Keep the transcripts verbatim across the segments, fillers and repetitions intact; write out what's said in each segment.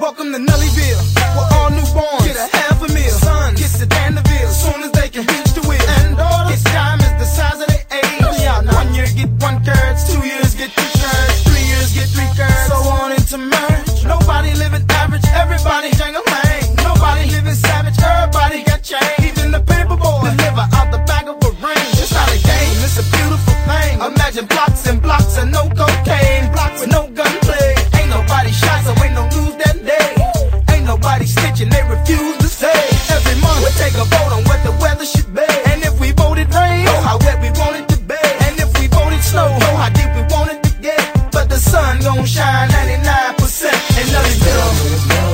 Welcome to Nellyville, where all newborns get a half a meal. Sons get to Danville soon as they can reach the wheel. And daughters get diamonds the size of their age. Yeah, one year get one carats, two years get two carats, three years get three carats, so on into merge. Nobody living average, everybody jang-a-lang. Nobody living savage, everybody got change. Even the paper boy deliver out the back of a ring. It's not a game, it's a beautiful thing. Imagine blocks and blocks and no cocaine, blocks with no gunplay. Ain't nobody shot, so ain't no news that day. Ain't nobody snitching, they refuse to say. Every month we take a vote on what the weather should be. And if we voted rain, know how wet we want it to be. And if we voted snow, know how deep we want it to get. But the sun gon' shine ninety-nine percent in Nellyville.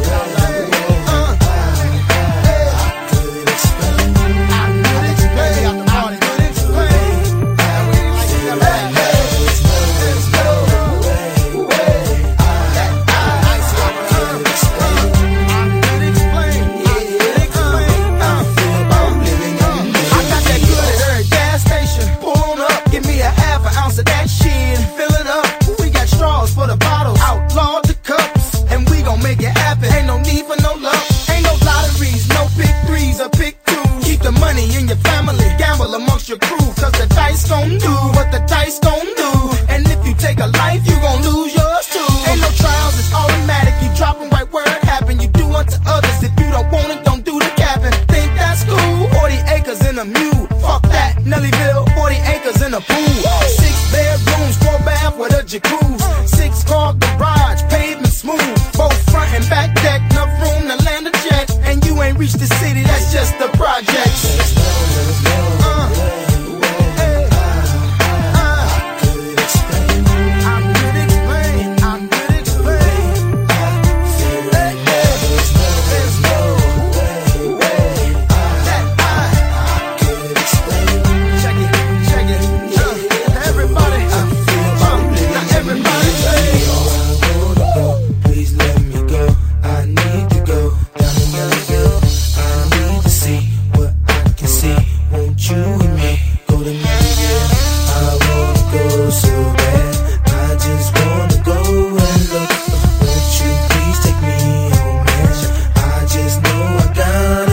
Your crew, cause the dice gon' do what the dice gon' do. And if you take a life, you gon' lose yours too. Ain't no trials, it's automatic. You dropping right where it happened. You do unto others. If you don't want it, don't do the capping. Think that's cool? forty acres in a mule. Fuck that, Nellyville, forty acres in a pool. Six bedrooms, four bath with a jacuzzi. Six car garage, pavement smooth. Both front and back deck, enough room to land a jet. And you ain't reached the city, that's just the projects.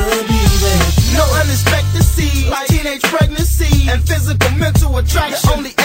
Physical, mental attraction. The only